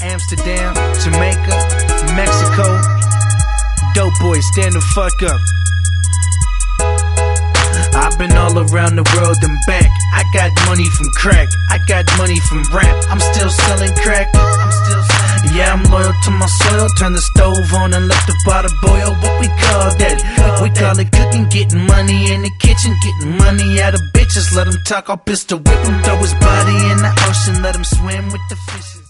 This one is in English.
Amsterdam, Jamaica, Mexico. Dope boys, stand the fuck up. I've been all around the world and back. I got money from crack, I got money from rap. I'm still selling crack, yeah, I'm loyal to my soil. Turn the stove on and let the water boil. What we call that? We call it cooking, getting money in the kitchen, getting money out of bitches. Let him talk, I'll pistol whip him, throw his body in the ocean, let him swim with the fishes.